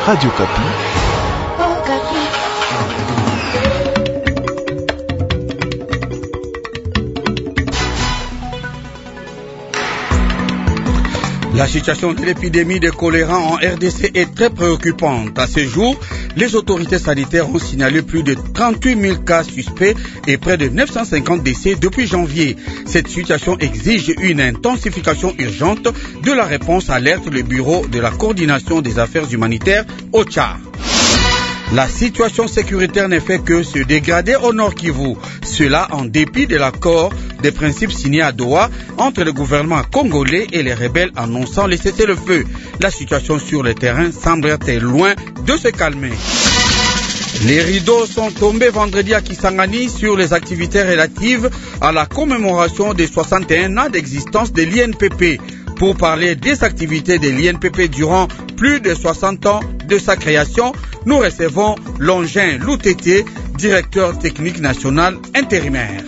Radio Kapi. La situation de l'épidémie de choléra en RDC est très préoccupante. À ce jour, les autorités sanitaires ont signalé plus de 38 000 cas suspects et près de 950 décès depuis janvier. Cette situation exige une intensification urgente de la réponse, alerte le bureau de la coordination des affaires humanitaires OCHA. La situation sécuritaire ne fait que se dégrader au Nord Kivu. Cela en dépit de l'accord des principes signés à Doha entre le gouvernement congolais et les rebelles annonçant le cessez-le-feu. La situation sur le terrain semble être loin de se calmer. Les rideaux sont tombés vendredi à Kisangani sur les activités relatives à la commémoration des 61 ans d'existence de l'INPP. Pour parler des activités de l'INPP durant plus de 60 ans de sa création, nous recevons Longin Loutété, directeur technique national intérimaire.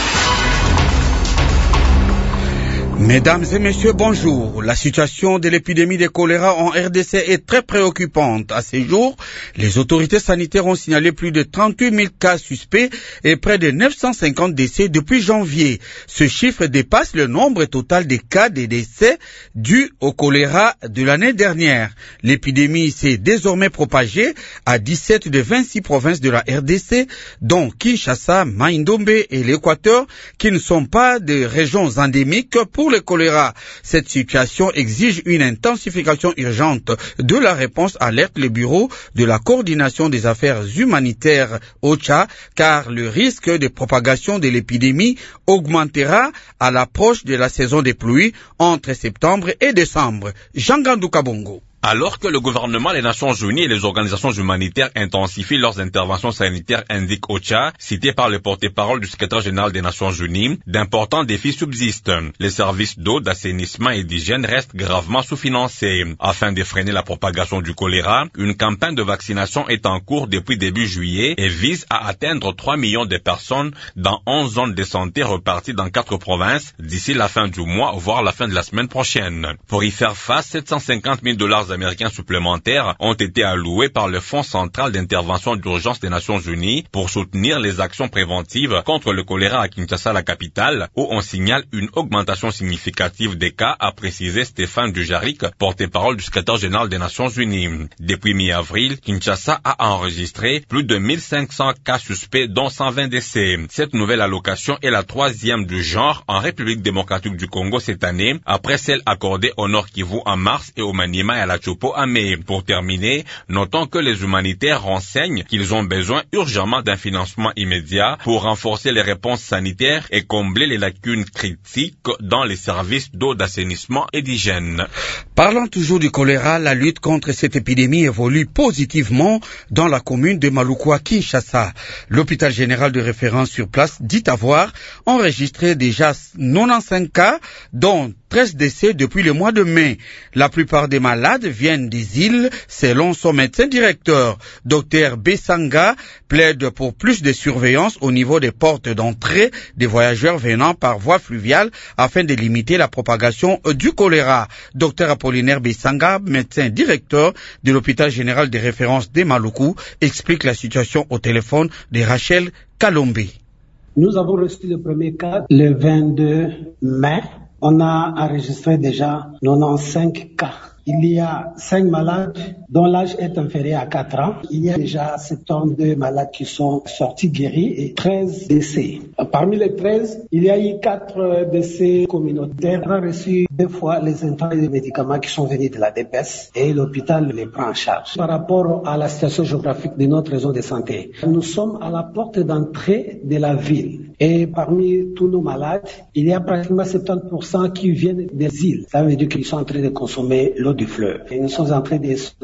Mesdames et messieurs, bonjour. La situation de l'épidémie de choléra en RDC est très préoccupante. À ce jour, les autorités sanitaires ont signalé plus de 38 000 cas suspects et près de 950 décès depuis janvier. Ce chiffre dépasse le nombre total des cas de décès dus au choléra de l'année dernière. L'épidémie s'est désormais propagée à 17 de 26 provinces de la RDC, dont Kinshasa, Mai-Ndombe et l'Équateur, qui ne sont pas des régions endémiques pour le choléra. Cette situation exige une intensification urgente de la réponse, alerte le bureau de la coordination des affaires humanitaires OCHA, car le risque de propagation de l'épidémie augmentera à l'approche de la saison des pluies entre septembre et décembre. Jean Gandou Kabongo. Alors que le gouvernement, les Nations Unies et les organisations humanitaires intensifient leurs interventions sanitaires, indique OCHA, cité par le porte-parole du secrétaire général des Nations Unies, d'importants défis subsistent. Les services d'eau, d'assainissement et d'hygiène restent gravement sous-financés. Afin de freiner la propagation du choléra, une campagne de vaccination est en cours depuis début juillet et vise à atteindre 3 millions de personnes dans 11 zones de santé reparties dans 4 provinces d'ici la fin du mois, voire la fin de la semaine prochaine. Pour y faire face, $750 000 américains supplémentaires ont été alloués par le Fonds central d'intervention d'urgence des Nations Unies pour soutenir les actions préventives contre le choléra à Kinshasa, la capitale, où on signale une augmentation significative des cas, a précisé Stéphane Dujarric, porte-parole du secrétaire général des Nations Unies. Depuis mi-avril, Kinshasa a enregistré plus de 1500 cas suspects, dont 120 décès. Cette nouvelle allocation est la 3e du genre en République démocratique du Congo cette année, après celle accordée au Nord Kivu en mars et au Maniema et à la Chopo à mai. Pour terminer, notons que les humanitaires renseignent qu'ils ont besoin urgemment d'un financement immédiat pour renforcer les réponses sanitaires et combler les lacunes critiques dans les services d'eau, d'assainissement et d'hygiène. Parlant toujours du choléra, la lutte contre cette épidémie évolue positivement dans la commune de Malukwa, Kinshasa. L'hôpital général de référence sur place dit avoir enregistré déjà 95 cas, dont 13 décès depuis le mois de mai. La plupart des malades viennent des îles, selon son médecin directeur. Dr Bessanga plaide pour plus de surveillance au niveau des portes d'entrée des voyageurs venant par voie fluviale afin de limiter la propagation du choléra. Dr Apollinaire Bessanga, médecin directeur de l'hôpital général de référence de Maluku, explique la situation au téléphone de Rachel Kalombe. Nous avons reçu le premier cas le 22 mai. On a enregistré déjà 95 cas. Il y a 5 malades dont l'âge est inférieur à 4 ans. Il y a déjà 72 malades qui sont sortis guéris et 13 décès. Parmi les 13, il y a eu 4 décès communautaires. On a reçu 2 fois les intrants et les médicaments qui sont venus de la DPS et l'hôpital les prend en charge. Par rapport à la situation géographique de notre réseau de santé, nous sommes à la porte d'entrée de la ville. Et parmi tous nos malades, il y a pratiquement 70% qui viennent des îles. Ça veut dire qu'ils sont en train de consommer l'eau du fleuve. Et nous sommes en train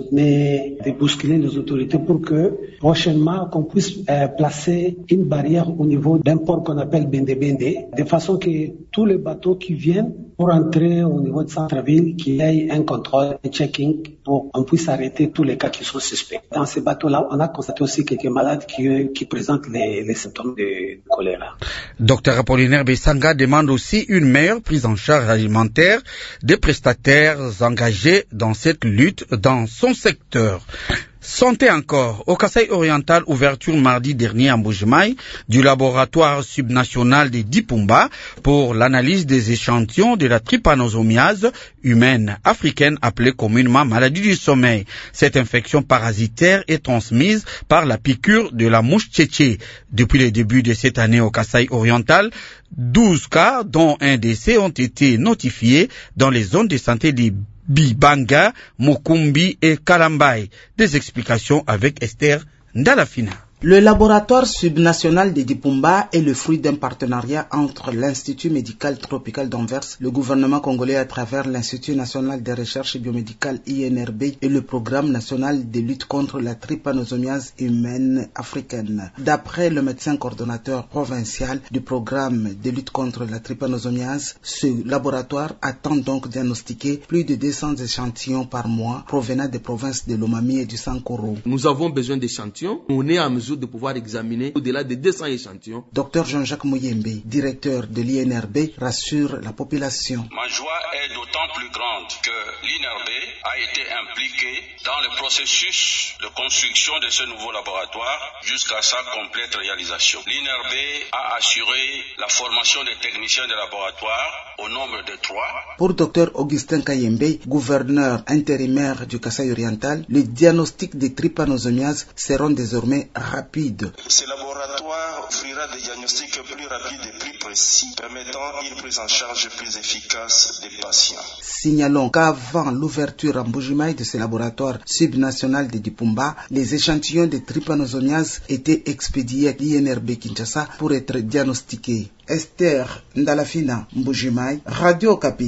de bousculer les autorités pour que prochainement qu'on puisse placer une barrière au niveau d'un port qu'on appelle Bende Bende, de façon que tous les bateaux qui viennent pour entrer au niveau de centre-ville, qu'il y ait un contrôle, un checking pour qu'on puisse arrêter tous les cas qui sont suspects. Dans ces bateaux-là, on a constaté aussi quelques malades qui présentent les symptômes de choléra. Dr Apollinaire Bessanga demande aussi une meilleure prise en charge alimentaire des prestataires engagés dans cette lutte dans son secteur. Santé encore. Au Kasaï oriental, ouverture mardi dernier à Mbujimaï du laboratoire subnational de Dipumba pour l'analyse des échantillons de la trypanosomiase humaine africaine appelée communément maladie du sommeil. Cette infection parasitaire est transmise par la piqûre de la mouche tchétché. Depuis le début de cette année au Kasaï oriental, 12 cas, dont un décès, ont été notifiés dans les zones de santé des Bibanga, Mukumbi et Kalambay. Des explications avec Esther Ndalafina. Le laboratoire subnational de Dipumba est le fruit d'un partenariat entre l'Institut médical tropical d'Anvers, le gouvernement congolais à travers l'Institut national de recherche biomédicale INRB et le programme national de lutte contre la trypanosomiase humaine africaine. D'après le médecin coordonnateur provincial du programme de lutte contre la trypanosomiase, ce laboratoire attend donc diagnostiquer plus de 200 échantillons par mois provenant des provinces de Lomami et du Sankoro. Nous avons besoin d'échantillons. On est à mesure de pouvoir examiner au-delà de 200 échantillons. Dr Jean-Jacques Mouyembe, directeur de l'INRB, rassure la population. Ma joie est d'autant plus grande que l'INRB a été impliqué dans le processus de construction de ce nouveau laboratoire jusqu'à sa complète réalisation. L'INRB a assuré la formation des techniciens de laboratoire au nombre de 3. Pour Dr Augustin Kayembe, gouverneur intérimaire du Kasaï oriental, le diagnostic des trypanosomiases seront désormais rapide. Ce laboratoire offrira des diagnostics plus rapides et plus précis, permettant une prise en charge plus efficace des patients. Signalons qu'avant l'ouverture en Mbujimaï de ce laboratoire subnational de Dipumba, les échantillons de trypanosomiase étaient expédiés à l'INRB Kinshasa pour être diagnostiqués. Esther Ndalafina, Mbujimaï, Radio Okapi.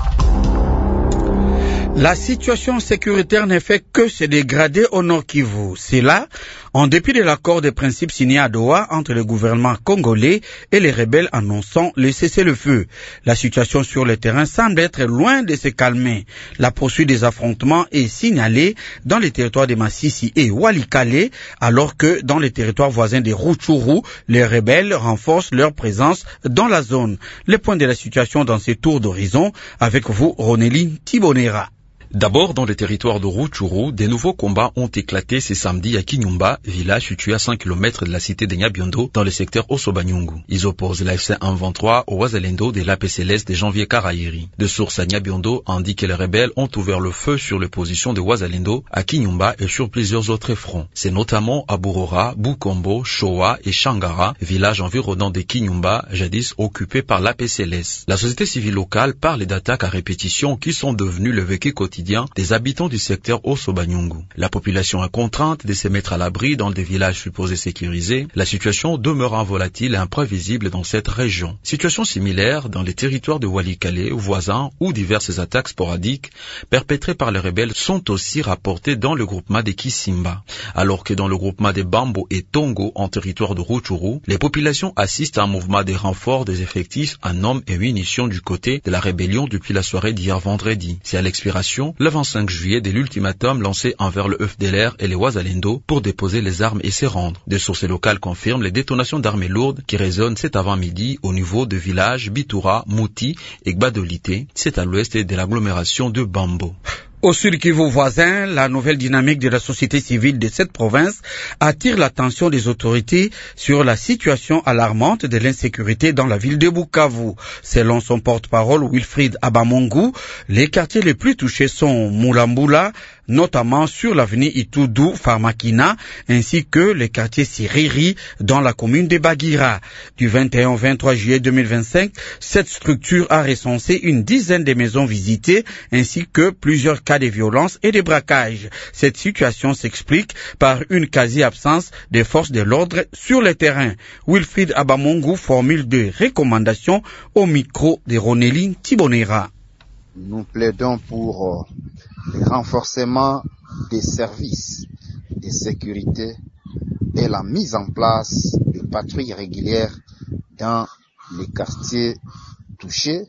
La situation sécuritaire ne fait que se dégrader au Nord Kivu. C'est là, en dépit de l'accord de principe signé à Doha entre le gouvernement congolais et les rebelles annonçant le cessez-le-feu. La situation sur le terrain semble être loin de se calmer. La poursuite des affrontements est signalée dans les territoires de Massissi et Walikale, alors que dans les territoires voisins de Rutshuru, les rebelles renforcent leur présence dans la zone. Les points de la situation dans ces tours d'horizon, avec vous, Ronéline Tibonera. D'abord, dans le territoire de Rutshuru, des nouveaux combats ont éclaté ce samedi à Kinyumba, village situé à 5 km de la cité de Nyabiondo, dans le secteur Osobanyungu. Ils opposent l'AFC 123 au Wazalendo de l'APCLS de Janvier Karayeri. De sources à Nyabiondo indiquent que les rebelles ont ouvert le feu sur les positions de Wazalendo à Kinyumba et sur plusieurs autres fronts. C'est notamment à Burora, Bukombo, Shoa et Shangara, villages environnants de Kinyumba, jadis occupés par l'APCLS. La société civile locale parle d'attaques à répétition qui sont devenues le vécu quotidien des habitants du secteur Osobanyungu. La population est contrainte de se mettre à l'abri dans des villages supposés sécurisés, la situation demeurant volatile et imprévisible dans cette région. Situation similaire dans les territoires de Walikale, voisins, où diverses attaques sporadiques perpétrées par les rebelles sont aussi rapportées dans le groupement de Kisimba. Alors que dans le groupement de Bambo et Tongo, en territoire de Rutshuru, les populations assistent à un mouvement de renfort des effectifs en hommes et munitions du côté de la rébellion depuis la soirée d'hier vendredi. C'est à l'expiration le 25 juillet de l'ultimatum lancé envers le FDLR et les Wazalendo pour déposer les armes et se rendre. Des sources locales confirment les détonations d'armes lourdes qui résonnent cet avant-midi au niveau de villages Bitoura, Mouti et Gbadolité. C'est à l'ouest de l'agglomération de Bambo. Au Sud Kivu voisin, la nouvelle dynamique de la société civile de cette province attire l'attention des autorités sur la situation alarmante de l'insécurité dans la ville de Bukavu. Selon son porte-parole Wilfried Abamongu, les quartiers les plus touchés sont Mulambula, notamment sur l'avenue Itudu Farmakina, ainsi que les quartiers Siriri dans la commune de Bagira. Du 21 au 23 juillet 2025, cette structure a recensé une dizaine de maisons visitées, ainsi que plusieurs cas de violence et de braquage. Cette situation s'explique par une quasi-absence des forces de l'ordre sur le terrain. Wilfried Abamongu formule des recommandations au micro de Ronéline Tibonera. Nous plaidons pour le renforcement des services de sécurité et la mise en place de patrouilles régulières dans les quartiers touchés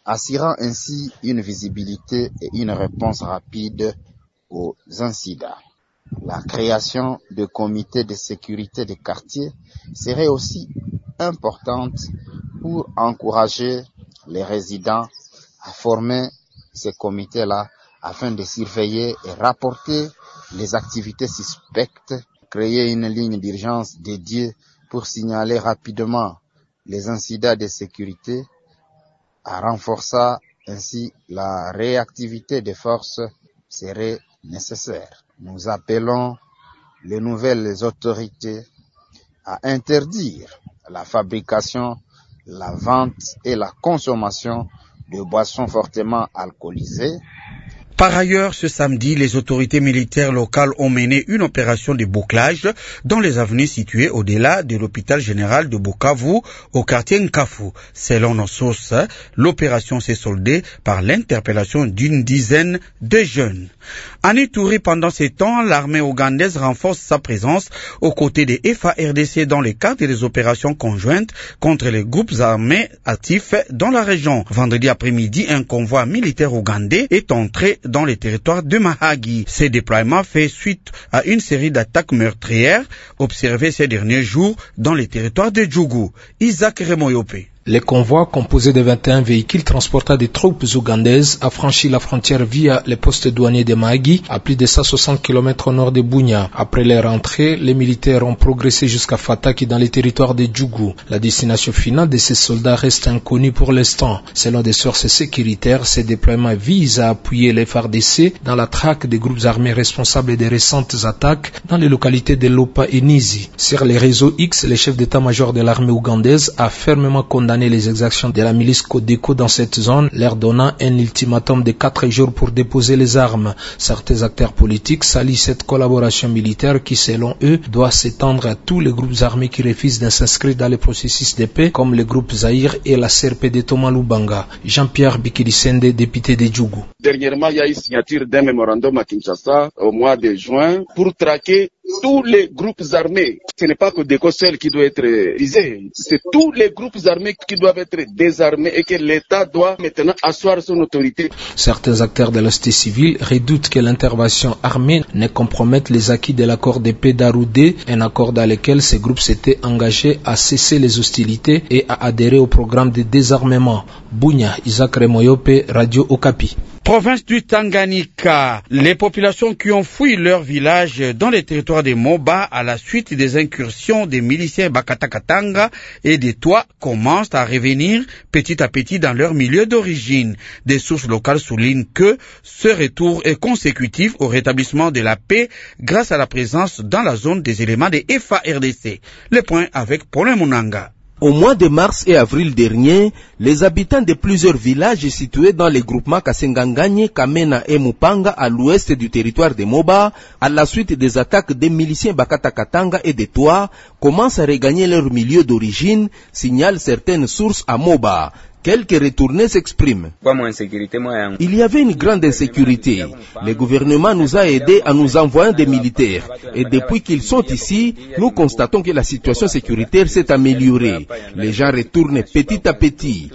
assurant ainsi une visibilité et une réponse rapide aux incidents. La création de comités de sécurité des quartiers serait aussi importante pour encourager les résidents à former ces comités-là afin de surveiller et rapporter les activités suspectes, créer une ligne d'urgence dédiée pour signaler rapidement les incidents de sécurité, en renforçant ainsi la réactivité des forces serait nécessaire. Nous appelons les nouvelles autorités à interdire la fabrication, la vente et la consommation de boissons fortement alcoolisées. Par ailleurs, ce samedi, les autorités militaires locales ont mené une opération de bouclage dans les avenues situées au-delà de l'hôpital général de Bukavu, au quartier Nkafu. Selon nos sources, l'opération s'est soldée par l'interpellation d'une dizaine de jeunes. En Ituri, pendant ces temps, l'armée ougandaise renforce sa présence aux côtés des FARDC dans le cadre des opérations conjointes contre les groupes armés actifs dans la région. Vendredi après-midi, un convoi militaire ougandais est entré dans les territoires de Mahagi. Ce déploiement fait suite à une série d'attaques meurtrières observées ces derniers jours dans les territoires de Djougou. Isaac Remoyope. Les convois, composés de 21 véhicules transportant des troupes ougandaises, a franchi la frontière via les postes douaniers de Mahagi, à plus de 160 km au nord de Bunia. Après leur entrée, les militaires ont progressé jusqu'à Fataki dans les territoires de Djougou. La destination finale de ces soldats reste inconnue pour l'instant. Selon des sources sécuritaires, ces déploiements visent à appuyer les FARDC dans la traque des groupes armés responsables des récentes attaques dans les localités de Lopa et Nizi. Sur les réseaux X, le chef d'état-major de l'armée ougandaise a fermement condamné les exactions de la milice Codeco dans cette zone, leur donnant un ultimatum de 4 jours pour déposer les armes. Certains acteurs politiques salient cette collaboration militaire qui, selon eux, doit s'étendre à tous les groupes armés qui refusent de s'inscrire dans le processus de paix, comme les groupes Zahir et la CRP de Thomas Lubanga. Jean-Pierre Bikilisende, député de Djougou. Dernièrement, il y a eu signature d'un mémorandum à Kinshasa au mois de juin pour traquer tous les groupes armés. Ce n'est pas que Codeco seul qui doit être visé, c'est tous les groupes armés qui doivent être désarmés et que l'État doit maintenant asseoir son autorité. Certains acteurs de la société civile redoutent que l'intervention armée ne compromette les acquis de l'accord de paix d'Aroudé, un accord dans lequel ces groupes s'étaient engagés à cesser les hostilités et à adhérer au programme de désarmement. Bunya, Isaac Remoyope, Radio Okapi. Province du Tanganyika, les populations qui ont fui leur village dans les territoires de Moba à la suite des incursions des miliciens Bakatakatanga et des Toits commencent à revenir petit à petit dans leur milieu d'origine. Des sources locales soulignent que ce retour est consécutif au rétablissement de la paix grâce à la présence dans la zone des éléments des FARDC. Le point avec Paulin Munanga. Au mois de mars et avril dernier, les habitants de plusieurs villages situés dans les groupements Kasenganganye, Kamena et Mupanga à l'ouest du territoire de Moba, à la suite des attaques des miliciens Bakatakatanga et des Toits, commencent à regagner leur milieu d'origine, signalent certaines sources à Moba. Quelques retournés s'expriment. Il y avait une grande insécurité. Le gouvernement nous a aidés à nous envoyer des militaires. Et depuis qu'ils sont ici, nous constatons que la situation sécuritaire s'est améliorée. Les gens retournent petit à petit.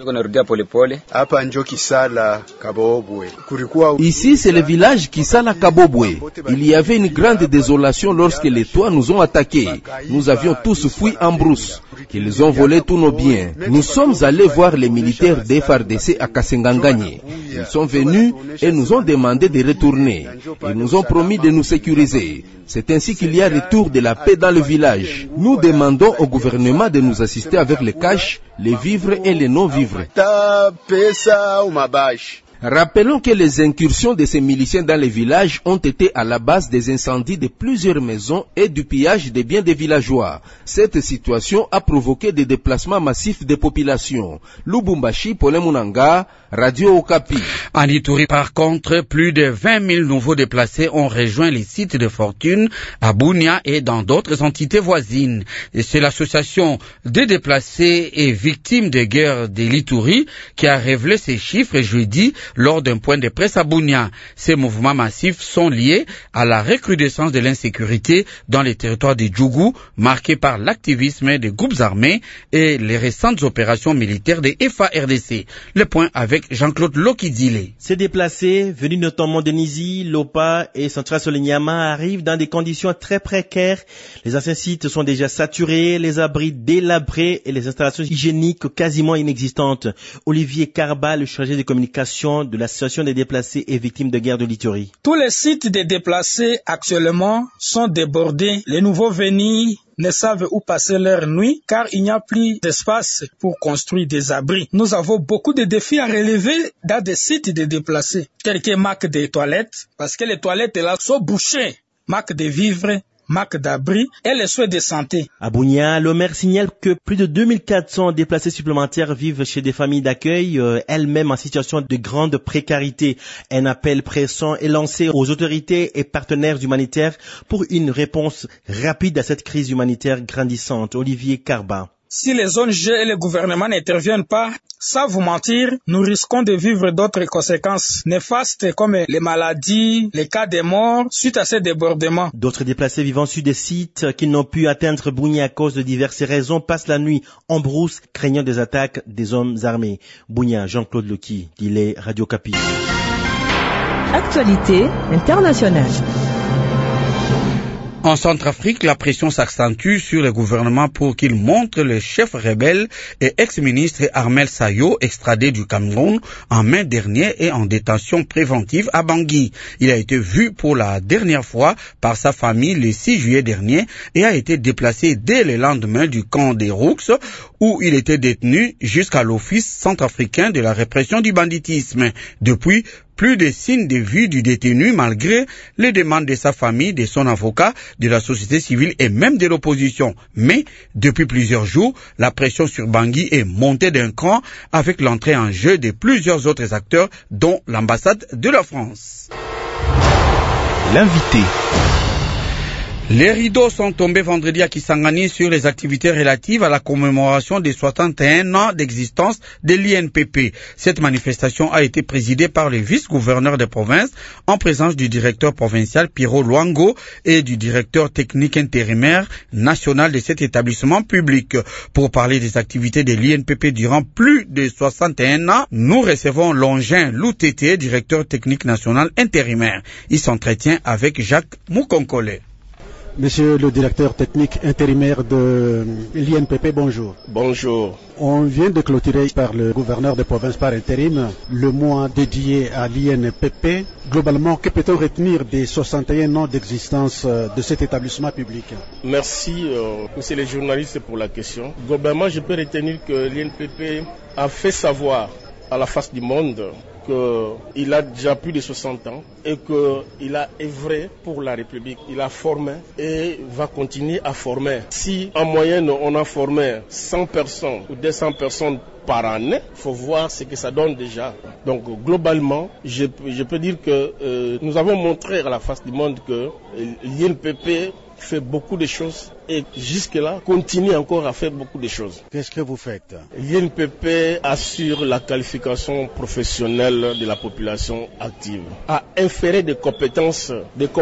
Ici, c'est le village Kisala Kabobwe. Il y avait une grande désolation lorsque les Toits nous ont attaqués. Nous avions tous fui en brousse. Ils ont volé tous nos biens. Nous sommes allés voir les militaires des FARDC à Kasenganganye. Ils sont venus et nous ont demandé de retourner. Ils nous ont promis de nous sécuriser. C'est ainsi qu'il y a retour de la paix dans le village. Nous demandons au gouvernement de nous assister avec les cash, les vivres et les non-vivres. Rappelons que les incursions de ces miliciens dans les villages ont été à la base des incendies de plusieurs maisons et du pillage des biens des villageois. Cette situation a provoqué des déplacements massifs des populations. Lubumbashi, Paulin Munanga, Radio Okapi. En Ituri, par contre, plus de 20 000 nouveaux déplacés ont rejoint les sites de fortune à Bunia et dans d'autres entités voisines. Et c'est l'association des déplacés et victimes de guerre de l'Ituri qui a révélé ces chiffres jeudi lors d'un point de presse à Bunia. Ces mouvements massifs sont liés à la recrudescence de l'insécurité dans les territoires du Djougou, marqués par l'activisme des groupes armés et les récentes opérations militaires des FARDC. Le point avec Jean-Claude Lokidile. Ces déplacés, venus notamment de Nizi, Lopa et Central Solignama, arrivent dans des conditions très précaires. Les anciens sites sont déjà saturés, les abris délabrés et les installations hygiéniques quasiment inexistantes. Olivier Carba, le chargé de communication de l'association des déplacés et victimes de guerre de l'Ituri. Tous les sites des déplacés actuellement sont débordés. Les nouveaux venus ne savent où passer leur nuit car il n'y a plus d'espace pour construire des abris. Nous avons beaucoup de défis à relever dans des sites de déplacés, tels que manque de toilettes, parce que les toilettes là sont bouchées, manque de vivres, manque d'abri et les soins de santé. À Bunia, le maire signale que plus de 2400 déplacés supplémentaires vivent chez des familles d'accueil, elles-mêmes en situation de grande précarité. Un appel pressant est lancé aux autorités et partenaires humanitaires pour une réponse rapide à cette crise humanitaire grandissante. Olivier Carba. Si les ONG et le gouvernement n'interviennent pas, sans vous mentir, nous risquons de vivre d'autres conséquences néfastes comme les maladies, les cas de mort suite à ces débordements. D'autres déplacés vivant sur des sites qui n'ont pu atteindre Bunia à cause de diverses raisons passent la nuit en brousse, craignant des attaques des hommes armés. Bunia, Jean-Claude Loki, Dilé, Radio Capi. Actualité internationale. En Centrafrique, la pression s'accentue sur le gouvernement pour qu'il montre le chef rebelle et ex-ministre Armel Sayo, extradé du Cameroun en mai dernier et en détention préventive à Bangui. Il a été vu pour la dernière fois par sa famille le 6 juillet dernier et a été déplacé dès le lendemain du camp des Roux où il était détenu jusqu'à l'Office centrafricain de la répression du banditisme. Depuis, plus de signes de vie du détenu malgré les demandes de sa famille, de son avocat, de la société civile et même de l'opposition. Mais, depuis plusieurs jours, la pression sur Bangui est montée d'un cran avec l'entrée en jeu de plusieurs autres acteurs, dont l'ambassade de la France. L'invité. Les rideaux sont tombés vendredi à Kisangani sur les activités relatives à la commémoration des 61 ans d'existence de l'INPP. Cette manifestation a été présidée par le vice-gouverneur de province en présence du directeur provincial Pierrot Luango et du directeur technique intérimaire national de cet établissement public. Pour parler des activités de l'INPP durant plus de 61 ans, nous recevons Longin Loutété, directeur technique national intérimaire. Il s'entretient avec Jacques Moukonkole. Monsieur le directeur technique intérimaire de l'INPP, bonjour. Bonjour. On vient de clôturer par le gouverneur de province par intérim le mois dédié à l'INPP. Globalement, que peut-on retenir des 61 ans d'existence de cet établissement public? Merci, monsieur le journaliste, pour la question. Globalement, je peux retenir que l'INPP a fait savoir à la face du monde qu'il a déjà plus de 60 ans et qu'il a œuvré pour la République. Il a formé et va continuer à former. Si en moyenne on a formé 100 personnes ou 200 personnes par année, il faut voir ce que ça donne déjà. Donc globalement, je peux dire que nous avons montré à la face du monde que l'INPP fait beaucoup de choses et jusque-là continue encore à faire beaucoup de choses. Qu'est-ce que vous faites? L'INPP assure la qualification professionnelle de la population active, a inféré des compétences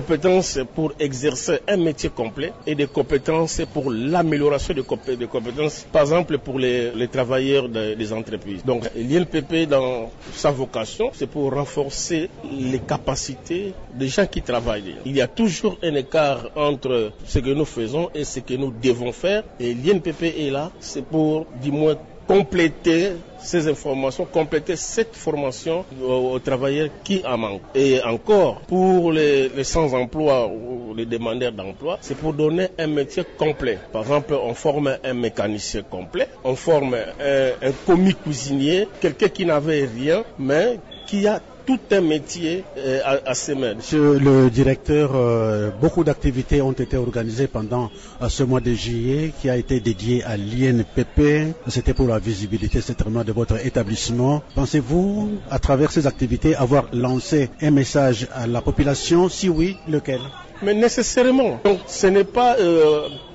pour exercer un métier complet et des compétences pour l'amélioration des compétences, par exemple pour les travailleurs des entreprises. Donc l'INPP, dans sa vocation, c'est pour renforcer les capacités des gens qui travaillent. Il y a toujours un écart entre ce que nous faisons et ce que nous devons faire, et l'INPP est là, c'est pour du moins compléter ces informations, compléter cette formation aux travailleurs qui en manquent. Et encore, pour les sans-emploi ou les demandeurs d'emploi, c'est pour donner un métier complet. Par exemple, on forme un mécanicien complet, on forme un commis cuisinier, quelqu'un qui n'avait rien, mais qui a tout un métier à ses mains. Monsieur le directeur, beaucoup d'activités ont été organisées pendant ce mois de juillet qui a été dédié à l'INPP. C'était pour la visibilité certainement de votre établissement. Pensez-vous, à travers ces activités, avoir lancé un message à la population? Si oui, lequel? Mais nécessairement. Donc ce n'est pas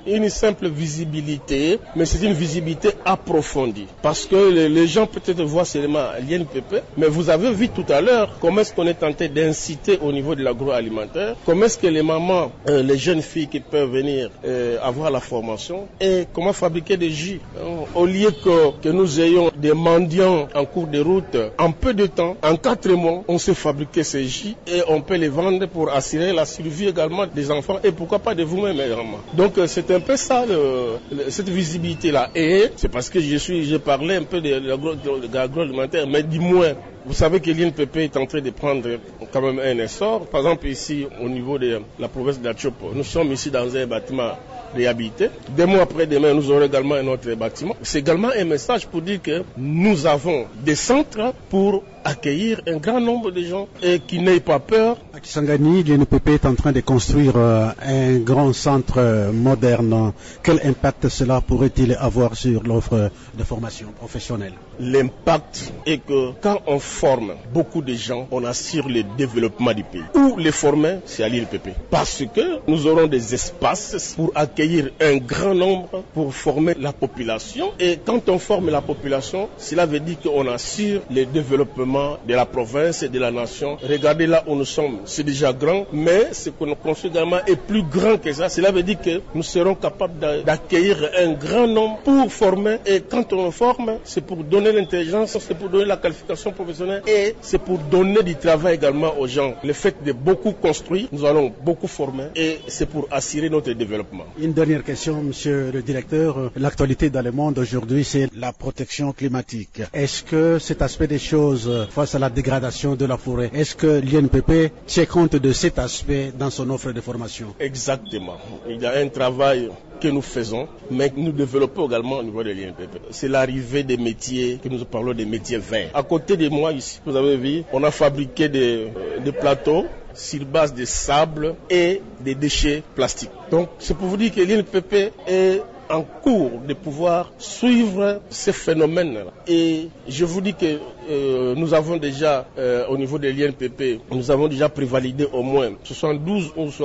une simple visibilité, mais c'est une visibilité approfondie. Parce que les gens peut-être voient seulement l'INPP, mais vous avez vu tout à l'heure comment est-ce qu'on est tenté d'inciter au niveau de l'agroalimentaire, comment est-ce que les mamans, les jeunes filles qui peuvent venir avoir la formation et comment fabriquer des jus. Au lieu que nous ayons des mendiants en cours de route, en peu de temps, en 4 mois, on sait fabriquer ces jus et on peut les vendre pour assurer la survie également des enfants et pourquoi pas de vous-même également. Donc c'est un peu ça, cette visibilité-là. Et c'est parce que je parlais un peu de l'agroalimentaire, mais du moins, vous savez que l'INPP est en train de prendre quand même un essor. Par exemple, ici, au niveau de la province d'Achop, nous sommes ici dans un bâtiment réhabilité. 2 mois après demain, nous aurons également un autre bâtiment. C'est également un message pour dire que nous avons des centres pour accueillir un grand nombre de gens et qui n'aient pas peur. À Kisangani, l'INPP est en train de construire un grand centre moderne. Quel impact cela pourrait-il avoir sur l'offre de formation professionnelle? L'impact est que quand on forme beaucoup de gens, on assure le développement du pays. Où les former, c'est à l'INPP. Parce que nous aurons des espaces pour accueillir un grand nombre, pour former la population. Et quand on forme la population, cela veut dire qu'on assure le développement de la province et de la nation. Regardez là où nous sommes, c'est déjà grand, mais ce qu'on construit également est plus grand que ça. Cela veut dire que nous serons capables d'accueillir un grand nombre pour former. Et quand on forme, c'est pour donner l'intelligence, c'est pour donner la qualification professionnelle et c'est pour donner du travail également aux gens. Le fait de beaucoup construire, nous allons beaucoup former et c'est pour assurer notre développement. Une dernière question, monsieur le directeur. L'actualité dans le monde aujourd'hui, c'est la protection climatique. Est-ce que cet aspect des choses face à la dégradation de la forêt, est-ce que l'INPP tient compte de cet aspect dans son offre de formation? Exactement. Il y a un travail que nous faisons, mais que nous développons également au niveau de l'INPP. C'est l'arrivée des métiers, que nous parlons des métiers verts. À côté de moi ici, vous avez vu, on a fabriqué des plateaux sur base de sable et des déchets plastiques. Donc c'est pour vous dire que l'INPP est en cours de pouvoir suivre ces phénomènes. Et je vous dis que nous avons déjà, au niveau de l'INPP, nous avons déjà prévalidé au moins 72 ou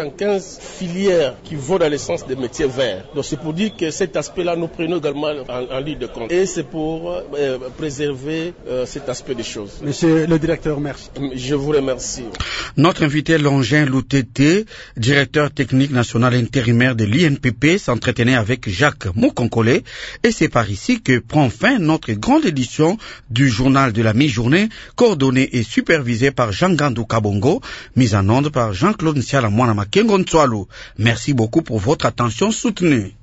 75 filières qui vont dans le sens des métiers verts. Donc c'est pour dire que cet aspect-là, nous prenons également en ligne de compte. Et c'est pour préserver cet aspect des choses. Monsieur le directeur, merci. Je vous remercie. Notre invité Longin Loutété, directeur technique national intérimaire de l'INPP, s'entretenait avec Jacques Moukonkole, et c'est par ici que prend fin notre grande édition du journal de la mi-journée, coordonné et supervisé par Jean-Gandou Kabongo, mise en onde par Jean-Claude Nsiala Mwana Makengo Ntsoalo. Merci beaucoup pour votre attention soutenue.